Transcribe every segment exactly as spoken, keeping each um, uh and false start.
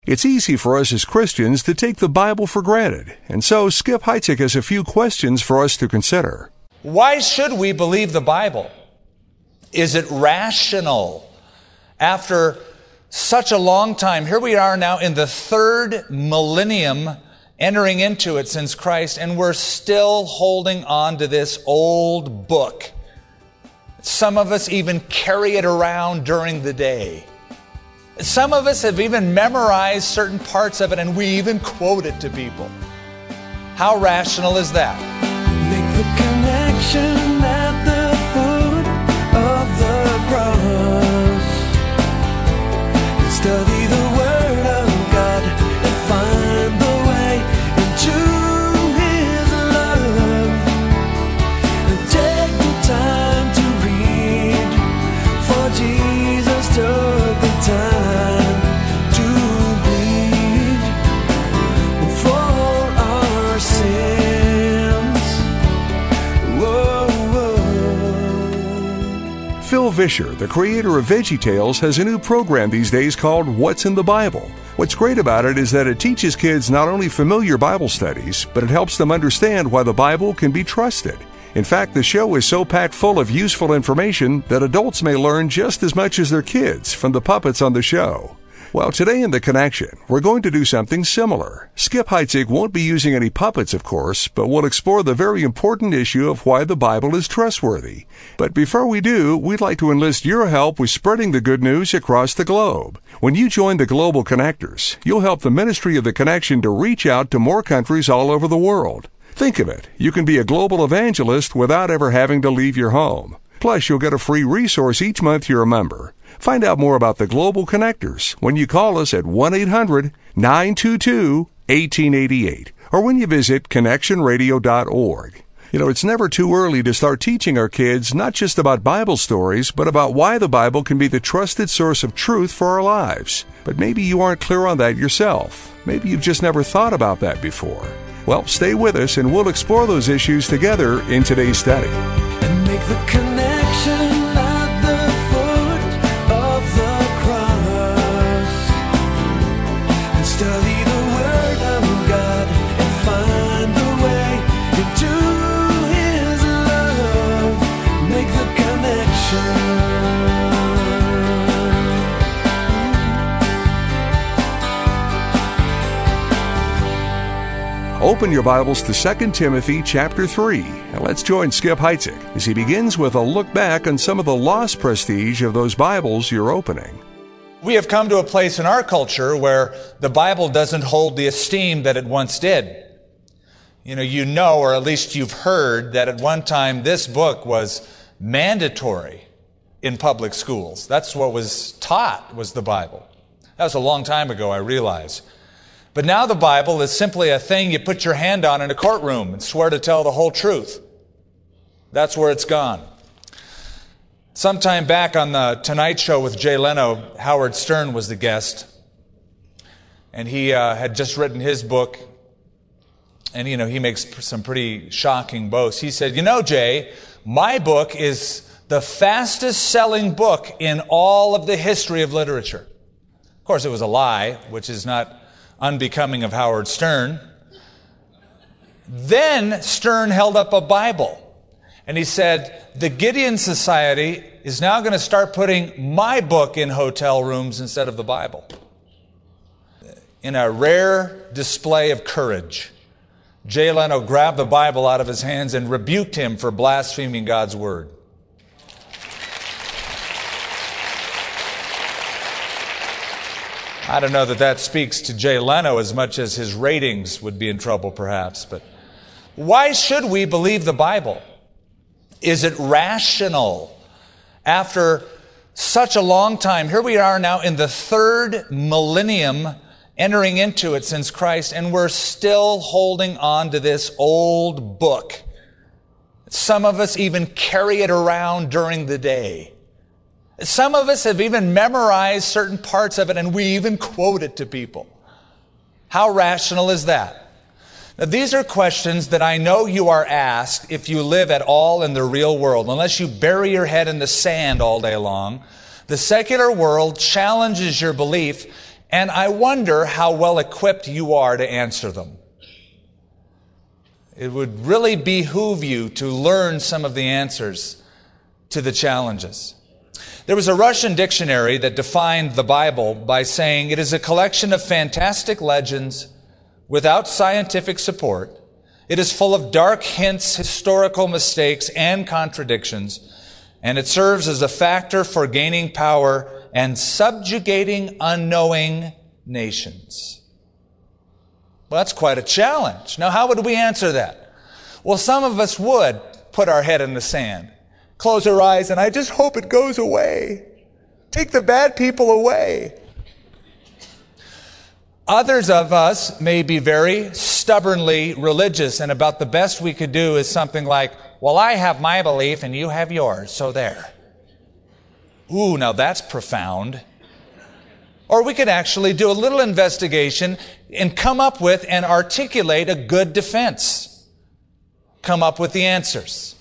It's easy for us as Christians to take the Bible for granted, and so Skip Heitzig has a few questions for us to consider. Why should we believe the Bible? Is it rational? After such a long time, here we are now in the third millennium, entering into it since Christ, and we're still holding on to this old book. Some of us even carry it around during the day. Some of us have even memorized certain parts of it, and we even quote it to people. How rational is that? Make the connection at the foot of the cross. Study the Word of God and find the way into His love. And take the time to read, for Jesus took the time. Phil Vischer, the creator of VeggieTales, has a new program these days called What's in the Bible. What's great about it is that it teaches kids not only familiar Bible studies, but it helps them understand why the Bible can be trusted. In fact, the show is so packed full of useful information that adults may learn just as much as their kids from the puppets on the show. Well, today in The Connection, we're going to do something similar. Skip Heitzig won't be using any puppets, of course, but we'll explore the very important issue of why the Bible is trustworthy. But before we do, we'd like to enlist your help with spreading the good news across the globe. When you join the Global Connectors, you'll help the Ministry of the Connection to reach out to more countries all over the world. Think of it. You can be a global evangelist without ever having to leave your home. Plus, you'll get a free resource each month you're a member. Find out more about the Global Connectors when you call us at one eight hundred nine two two one eight eight eight or when you visit connection radio dot org. You know, it's never too early to start teaching our kids not just about Bible stories, but about why the Bible can be the trusted source of truth for our lives. But maybe you aren't clear on that yourself. Maybe you've just never thought about that before. Well, stay with us and we'll explore those issues together in today's study. And make the connection at the foot of the cross. And study the Word of God and find the way into His love. Make the connection. Open your Bibles to Second Timothy chapter three, and let's join Skip Heitzig as he begins with a look back on some of the lost prestige of those Bibles you're opening. We have come to a place in our culture where the Bible doesn't hold the esteem that it once did. You know, you know, or at least you've heard that at one time this book was mandatory in public schools. That's what was taught, was the Bible. That was a long time ago, I realize. But now the Bible is simply a thing you put your hand on in a courtroom and swear to tell the whole truth. That's where it's gone. Sometime back on the Tonight Show with Jay Leno, Howard Stern was the guest. And he uh, had just written his book. And, you know, he makes some pretty shocking boasts. He said, you know, Jay, my book is the fastest selling book in all of the history of literature. Of course, it was a lie, which is not unbecoming of Howard Stern. Then Stern held up a Bible and he said, the Gideon Society is now going to start putting my book in hotel rooms instead of the Bible. In a rare display of courage, Jay Leno grabbed the Bible out of his hands and rebuked him for blaspheming God's word. I don't know that that speaks to Jay Leno as much as his ratings would be in trouble, perhaps. But why should we believe the Bible? Is it rational? After such a long time, here we are now in the third millennium, entering into it since Christ, and we're still holding on to this old book. Some of us even carry it around during the day. Some of us have even memorized certain parts of it, and we even quote it to people. How rational is that? Now, these are questions that I know you are asked if you live at all in the real world. Unless you bury your head in the sand all day long, the secular world challenges your belief, And I wonder how well equipped you are to answer them. It would really behoove you to learn some of the answers to the challenges. There was a Russian dictionary that defined the Bible by saying it is a collection of fantastic legends without scientific support. It is full of dark hints, historical mistakes, and contradictions, and it serves as a factor for gaining power and subjugating unknowing nations. Well, that's quite a challenge. Now, how would we answer that? Well, some of us would put our head in the sand, close our eyes, and I just hope it goes away. Take the bad people away. Others of us may be very stubbornly religious, and about the best we could do is something like, well, I have my belief and you have yours, so there. Ooh, now that's profound. Or we could actually do a little investigation and come up with and articulate a good defense. Come up with the answers.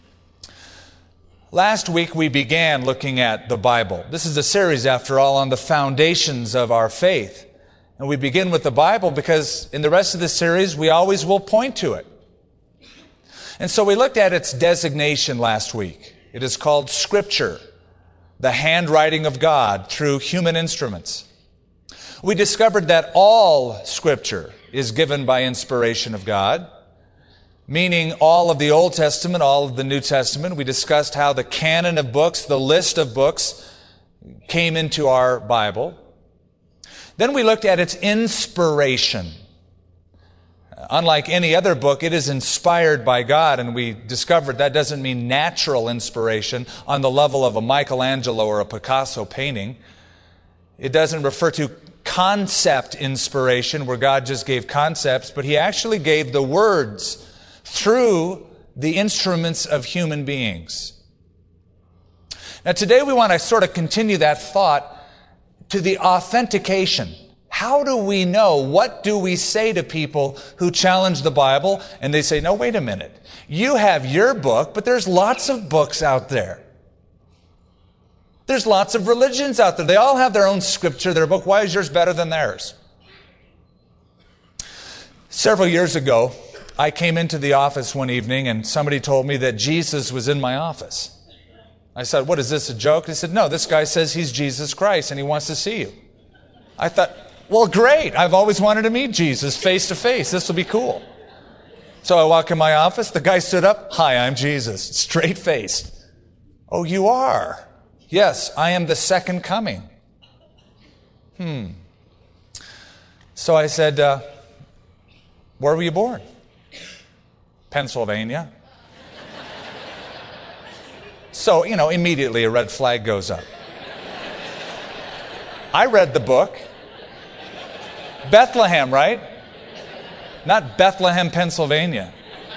Last week we began looking at the Bible. This is a series, after all, on the foundations of our faith. And we begin with the Bible because in the rest of the series we always will point to it. And so we looked at its designation last week. It is called Scripture, the handwriting of God through human instruments. We discovered that all Scripture is given by inspiration of God, meaning all of the Old Testament, all of the New Testament. We discussed how the canon of books, the list of books, came into our Bible. Then we looked at its inspiration. Unlike any other book, it is inspired by God, and we discovered that doesn't mean natural inspiration on the level of a Michelangelo or a Picasso painting. It doesn't refer to concept inspiration, where God just gave concepts, but He actually gave the words through the instruments of human beings. Now today we want to sort of continue that thought to the authentication. How do we know? What do we say to people who challenge the Bible and they say, no, wait a minute. You have your book, but there's lots of books out there. There's lots of religions out there. They all have their own scripture, their book. Why is yours better than theirs? Several years ago, I came into the office one evening and somebody told me that Jesus was in my office. I said, what is this, a joke? He said, no, this guy says he's Jesus Christ and he wants to see you. I thought, well, great. I've always wanted to meet Jesus face to face. This will be cool. So I walk in my office. The guy stood up. Hi, I'm Jesus. Straight faced. Oh, you are? Yes, I am the second coming. Hmm. So I said, uh, where were you born? Pennsylvania. So, you know, immediately a red flag goes up. I read the book. Bethlehem, right? Not Bethlehem, Pennsylvania.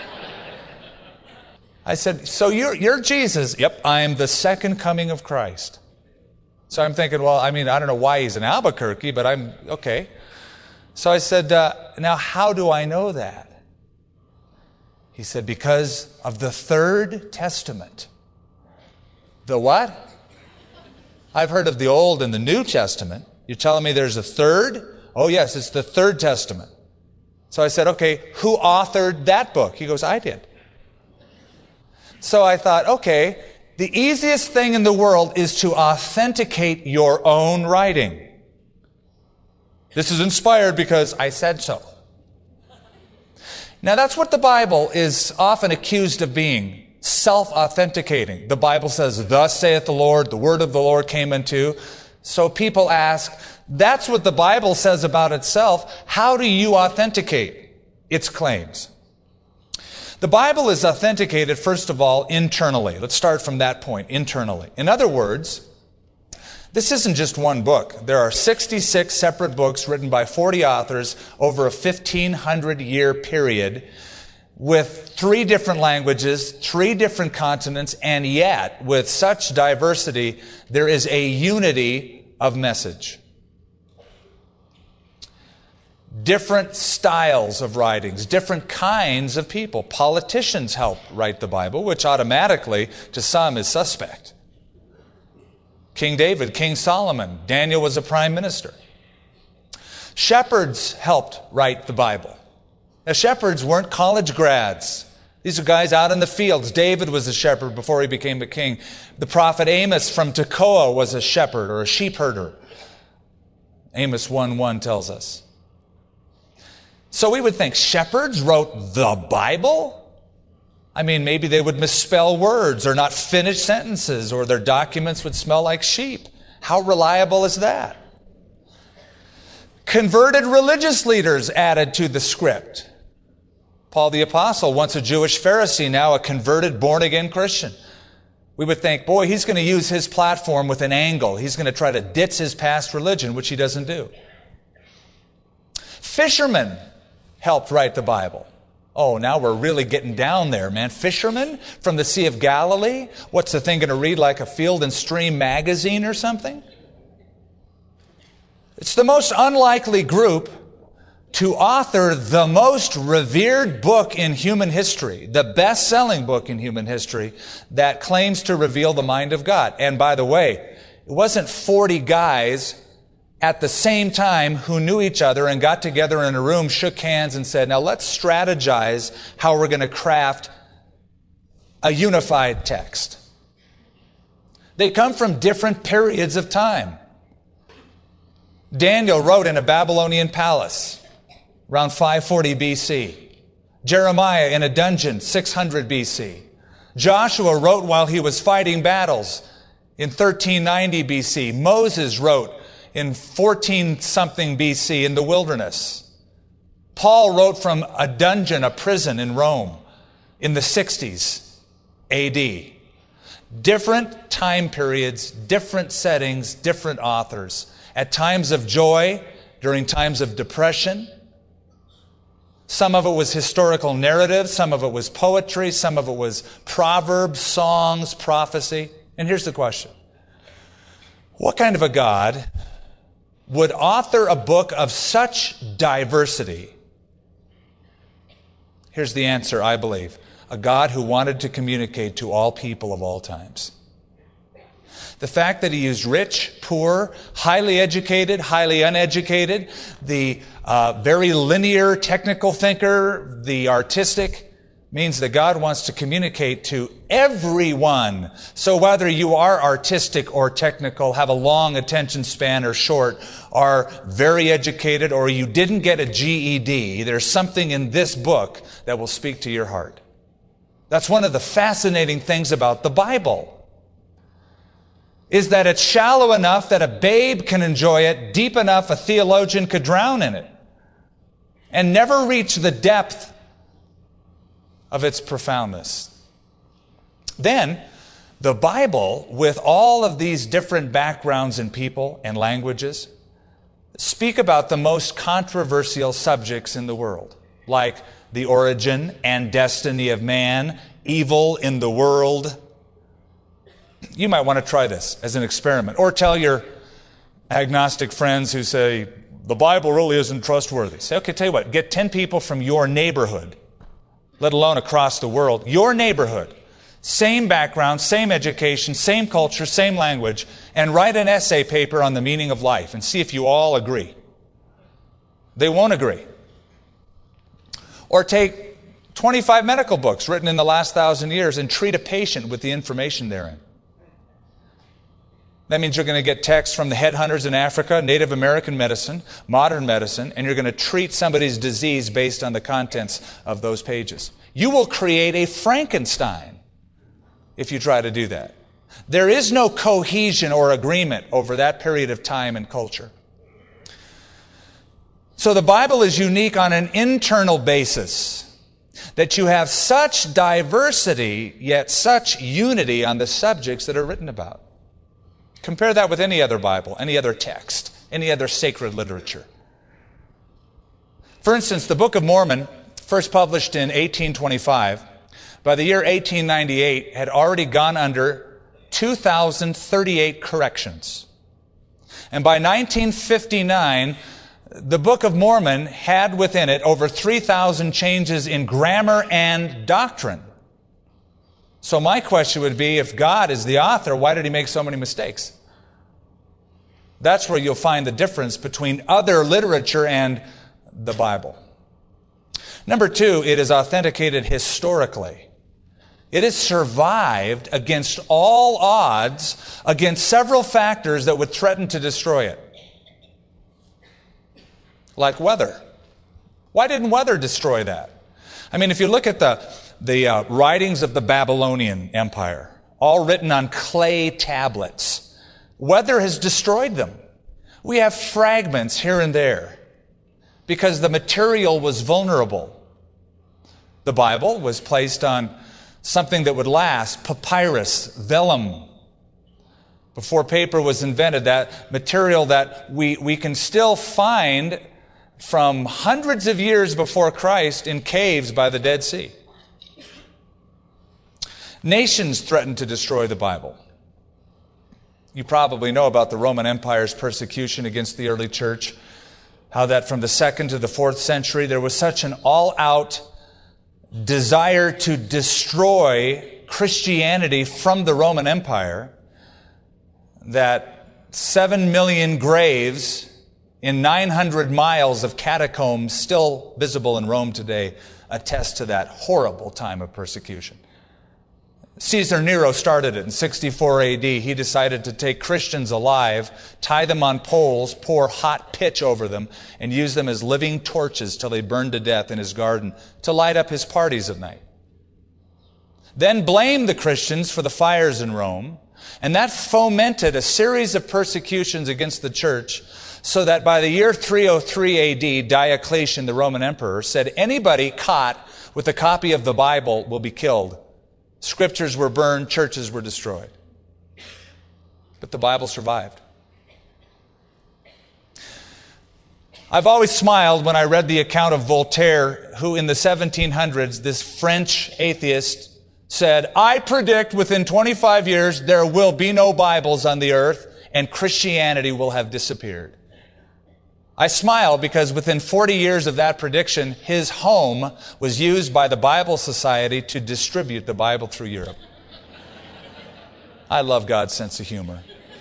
I said, so you're, you're Jesus. Yep, I am the second coming of Christ. So I'm thinking, well, I mean, I don't know why he's in Albuquerque, but I'm, okay. So I said, uh, now how do I know that? He said, because of the Third Testament. The what? I've heard of the Old and the New Testament. You're telling me there's a third? Oh, yes, it's the Third Testament. So I said, okay, who authored that book? He goes, I did. So I thought, okay, the easiest thing in the world is to authenticate your own writing. This is inspired because I said so. Now, that's what the Bible is often accused of being, self-authenticating. The Bible says, thus saith the Lord, the word of the Lord came unto. So people ask, that's what the Bible says about itself. How do you authenticate its claims? The Bible is authenticated, first of all, internally. Let's start from that point, internally. In other words, this isn't just one book. There are sixty-six separate books written by forty authors over a fifteen hundred year period with three different languages, three different continents, and yet, with such diversity, there is a unity of message. Different styles of writings, different kinds of people. Politicians help write the Bible, which automatically, to some, is suspect. King David, King Solomon, Daniel was a prime minister. Shepherds helped write the Bible. Now, shepherds weren't college grads. These are guys out in the fields. David was a shepherd before he became a king. The prophet Amos from Tekoa was a shepherd or a sheep herder. Amos one one tells us. So we would think shepherds wrote the Bible? I mean, maybe they would misspell words or not finish sentences, or their documents would smell like sheep. How reliable is that? Converted religious leaders added to the script. Paul the Apostle, once a Jewish Pharisee, now a converted, born-again Christian. We would think, boy, he's going to use his platform with an angle. He's going to try to ditch his past religion, which he doesn't do. Fishermen helped write the Bible. Oh, now we're really getting down there, man. Fishermen from the Sea of Galilee? What's the thing going to read like a Field and Stream magazine or something? It's the most unlikely group to author the most revered book in human history, the best-selling book in human history that claims to reveal the mind of God. And by the way, it wasn't forty guys at the same time who knew each other and got together in a room, shook hands, and said, now let's strategize how we're going to craft a unified text. They come from different periods of time. Daniel wrote in a Babylonian palace around five forty B C. Jeremiah in a dungeon, six hundred B C. Joshua wrote while he was fighting battles in thirteen ninety B C. Moses wrote in fourteen something B C in the wilderness. Paul wrote from a dungeon, a prison in Rome in the sixties A D. Different time periods, different settings, different authors. At times of joy, during times of depression. Some of it was historical narrative, some of it was poetry, some of it was proverbs, songs, prophecy. And here's the question. What kind of a God would author a book of such diversity? Here's the answer, I believe. A God who wanted to communicate to all people of all times. The fact that he used rich, poor, highly educated, highly uneducated, the uh, very linear technical thinker, the artistic, means that God wants to communicate to everyone. So whether you are artistic or technical, have a long attention span or short, are very educated, or you didn't get a G E D, there's something in this book that will speak to your heart. That's one of the fascinating things about the Bible. Is that it's shallow enough that a babe can enjoy it, deep enough a theologian could drown in it, and never reach the depth of its profoundness. Then, the Bible, with all of these different backgrounds and people and languages, speak about the most controversial subjects in the world, like the origin and destiny of man, evil in the world. You might want to try this as an experiment, or tell your agnostic friends who say, the Bible really isn't trustworthy. Say, okay, tell you what, get ten people from your neighborhood, let alone across the world, your neighborhood, same background, same education, same culture, same language, and write an essay paper on the meaning of life and see if you all agree. They won't agree. Or take twenty-five medical books written in the last thousand years and treat a patient with the information therein. That means you're going to get texts from the headhunters in Africa, Native American medicine, modern medicine, and you're going to treat somebody's disease based on the contents of those pages. You will create a Frankenstein if you try to do that. There is no cohesion or agreement over that period of time and culture. So the Bible is unique on an internal basis, that you have such diversity, yet such unity on the subjects that are written about. Compare that with any other Bible, any other text, any other sacred literature. For instance, the Book of Mormon, first published in eighteen twenty-five, by the year eighteen ninety-eight had already gone under two thousand thirty-eight corrections. And by nineteen fifty-nine, the Book of Mormon had within it over three thousand changes in grammar and doctrine. So my question would be, if God is the author, why did he make so many mistakes? That's where you'll find the difference between other literature and the Bible. Number two, it is authenticated historically. It has survived against all odds, against several factors that would threaten to destroy it. Like weather. Why didn't weather destroy that? I mean, if you look at the, the uh, writings of the Babylonian Empire, all written on clay tablets, weather has destroyed them. We have fragments here and there because the material was vulnerable. The Bible was placed on something that would last, papyrus, vellum. Before paper was invented, that material that we, we can still find from hundreds of years before Christ in caves by the Dead Sea. Nations threatened to destroy the Bible. You probably know about the Roman Empire's persecution against the early church, how that from the second to the fourth century there was such an all-out desire to destroy Christianity from the Roman Empire that seven million graves in nine hundred miles of catacombs still visible in Rome today attest to that horrible time of persecution. Caesar Nero started it in sixty-four A D. He decided to take Christians alive, tie them on poles, pour hot pitch over them, and use them as living torches till they burned to death in his garden to light up his parties at night. Then blame the Christians for the fires in Rome, and that fomented a series of persecutions against the church, so that by the year three oh three A D, Diocletian, the Roman emperor, said anybody caught with a copy of the Bible will be killed. Scriptures were burned, churches were destroyed. But the Bible survived. I've always smiled when I read the account of Voltaire, who in the seventeen hundreds, this French atheist, said, I predict within twenty-five years there will be no Bibles on the earth and Christianity will have disappeared. I smile because within forty years of that prediction, his home was used by the Bible Society to distribute the Bible through Europe. I love God's sense of humor.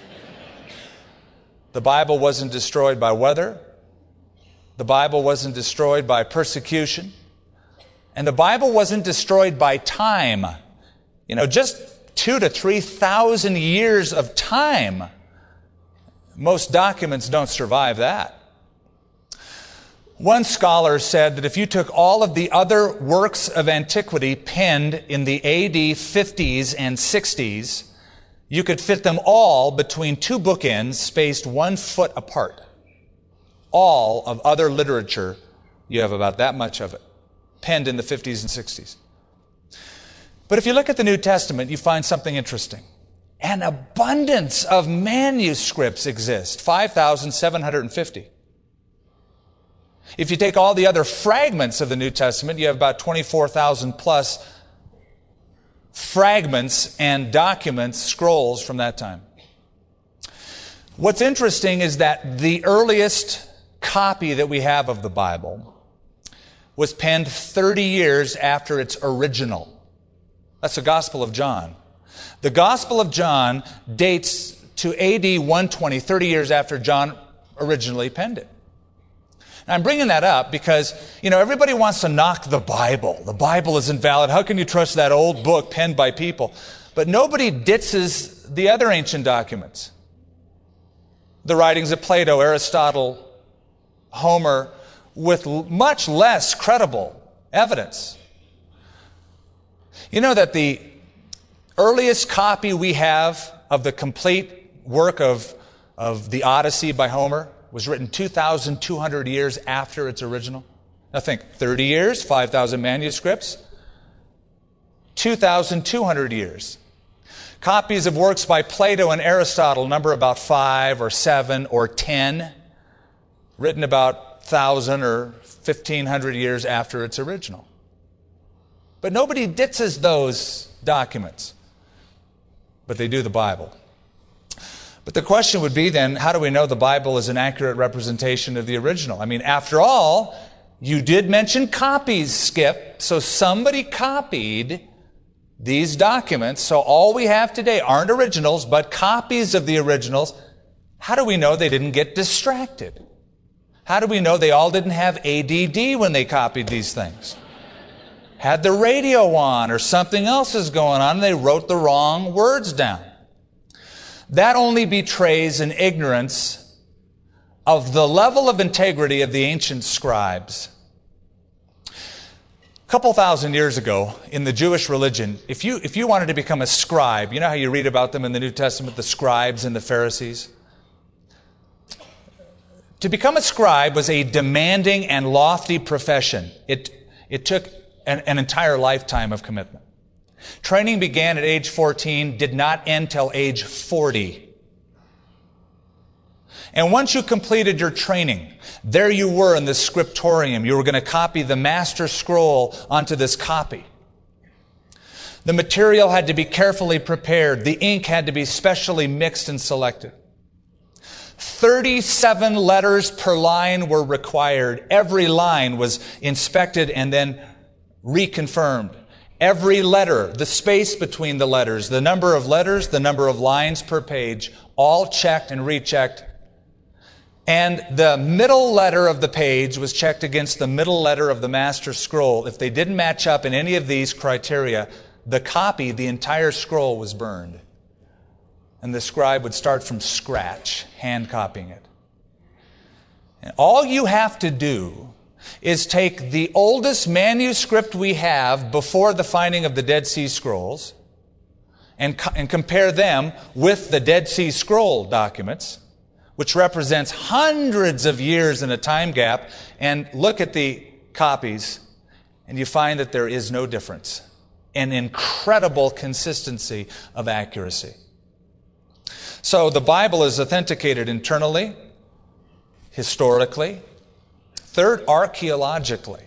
The Bible wasn't destroyed by weather. The Bible wasn't destroyed by persecution. And the Bible wasn't destroyed by time. You know, just two to three thousand years of time. Most documents don't survive that. One scholar said that if you took all of the other works of antiquity penned in the A D fifties and sixties, you could fit them all between two bookends spaced one foot apart. All of other literature, you have about that much of it, penned in the fifties and sixties. But if you look at the New Testament, you find something interesting. An abundance of manuscripts exist, five thousand seven hundred fifty. If you take all the other fragments of the New Testament, you have about twenty-four thousand plus fragments and documents, scrolls from that time. What's interesting is that the earliest copy that we have of the Bible was penned thirty years after its original. That's the Gospel of John. The Gospel of John dates to A D one twenty, thirty years after John originally penned it. And I'm bringing that up because, you know, everybody wants to knock the Bible. The Bible isn't valid. How can you trust that old book penned by people? But nobody ditches the other ancient documents. The writings of Plato, Aristotle, Homer, with much less credible evidence. You know that the earliest copy we have of the complete work of, of the Odyssey by Homer was written two thousand two hundred years after its original. Now think, thirty years, five thousand manuscripts, two thousand two hundred years. Copies of works by Plato and Aristotle number about five or seven or ten, written about one thousand or fifteen hundred years after its original. But nobody ditches those documents. But they do the Bible. But the question would be then, how do we know the Bible is an accurate representation of the original? I mean, after all, you did mention copies, Skip. So somebody copied these documents. So all we have today aren't originals, but copies of the originals. How do we know they didn't get distracted? How do we know they all didn't have A D D when they copied these things? Had the radio on or something else is going on and they wrote the wrong words down. That only betrays an ignorance of the level of integrity of the ancient scribes. A couple thousand years ago in the Jewish religion, if you, if you wanted to become a scribe, you know how you read about them in the New Testament, the scribes and the Pharisees? To become a scribe was a demanding and lofty profession. It, it took an, an entire lifetime of commitment. Training began at age fourteen, did not end till age forty. And once you completed your training, there you were in the scriptorium. You were going to copy the master scroll onto this copy. The material had to be carefully prepared. The ink had to be specially mixed and selected. thirty-seven letters per line were required. Every line was inspected and then reconfirmed. Every letter, the space between the letters, the number of letters, the number of lines per page, all checked and rechecked. And the middle letter of the page was checked against the middle letter of the master scroll. If they didn't match up in any of these criteria, the copy, the entire scroll, was burned. And the scribe would start from scratch, hand copying it. And all you have to do is take the oldest manuscript we have before the finding of the Dead Sea Scrolls and, co- and compare them with the Dead Sea Scroll documents, which represents hundreds of years in a time gap, and look at the copies, and you find that there is no difference. An incredible consistency of accuracy. So the Bible is authenticated internally, historically, third, archaeologically.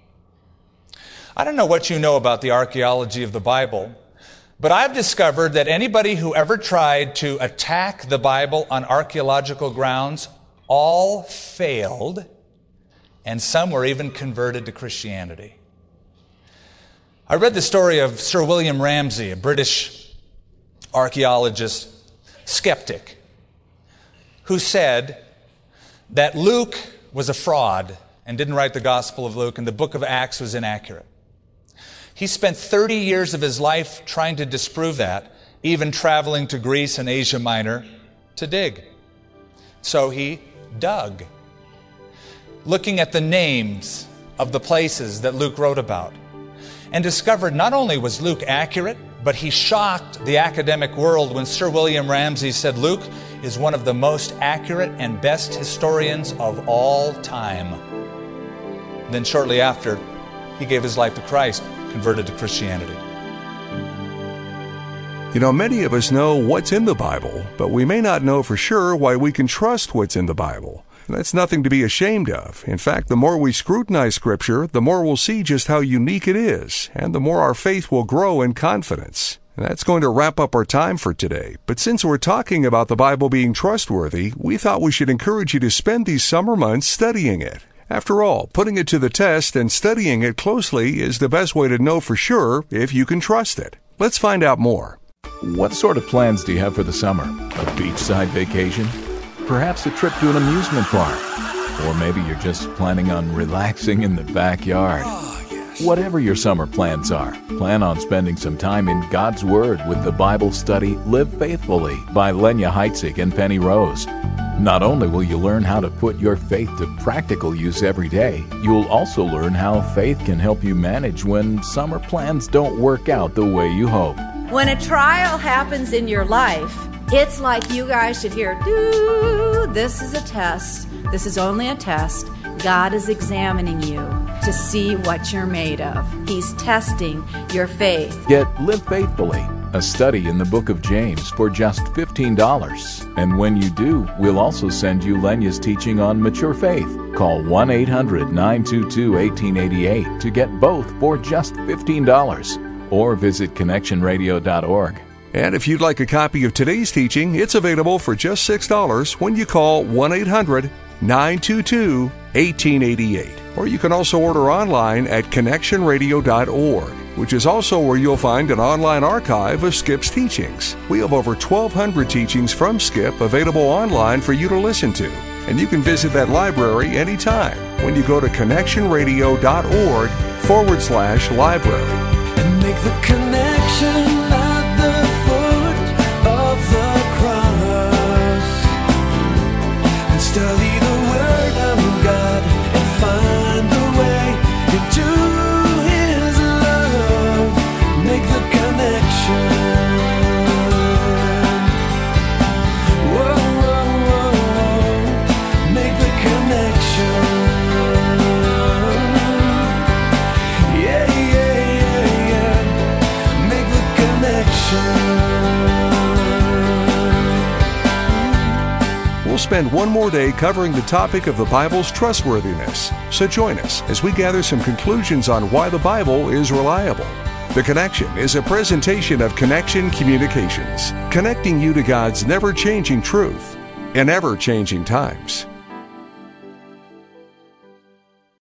I don't know what you know about the archaeology of the Bible, but I've discovered that anybody who ever tried to attack the Bible on archaeological grounds all failed, and some were even converted to Christianity. I read the story of Sir William Ramsay, a British archaeologist, skeptic, who said that Luke was a fraud and didn't write the Gospel of Luke, and the book of Acts was inaccurate. He spent thirty years of his life trying to disprove that, even traveling to Greece and Asia Minor to dig. So he dug, looking at the names of the places that Luke wrote about, and discovered not only was Luke accurate, but he shocked the academic world when Sir William Ramsay said Luke is one of the most accurate and best historians of all time. Then shortly after, he gave his life to Christ, converted to Christianity. You know, many of us know what's in the Bible, but we may not know for sure why we can trust what's in the Bible. That's nothing to be ashamed of. In fact, the more we scrutinize Scripture, the more we'll see just how unique it is, and the more our faith will grow in confidence. And that's going to wrap up our time for today. But since we're talking about the Bible being trustworthy, we thought we should encourage you to spend these summer months studying it. After all, putting it to the test and studying it closely is the best way to know for sure if you can trust it. Let's find out more. What sort of plans do you have for the summer? A beachside vacation? Perhaps a trip to an amusement park? Or maybe you're just planning on relaxing in the backyard. Ah, yes. Whatever your summer plans are, plan on spending some time in God's Word with the Bible study Live Faithfully by Lenya Heitzig and Penny Rose. Not only will you learn how to put your faith to practical use every day, you'll also learn how faith can help you manage when summer plans don't work out the way you hope. When a trial happens in your life, it's like you guys should hear, "Doo, this is a test. This is only a test. God is examining you to see what you're made of. He's testing your faith." Get Live Faithfully, a study in the book of James for just fifteen dollars. And when you do, we'll also send you Lenya's teaching on mature faith. Call one eight hundred nine two two one eight eight eight to get both for just fifteen dollars. Or visit connection radio dot org. And if you'd like a copy of today's teaching, it's available for just six dollars when you call one eight hundred nine two two one eight eight eight. Or you can also order online at connection radio dot org. which is also where you'll find an online archive of Skip's teachings. We have over twelve hundred teachings from Skip available online for you to listen to, and you can visit that library anytime when you go to connectionradio.org forward slash library. And make the connection at the foot of the cross, and study the Word of God and find the way into His love. Make the connection. Whoa, whoa, whoa. Make the connection. Yeah, yeah, yeah, yeah. Make the connection. We'll spend one more day covering the topic of the Bible's trustworthiness. So join us as we gather some conclusions on why the Bible is reliable. The Connection is a presentation of Connection Communications, connecting you to God's never-changing truth in ever-changing times.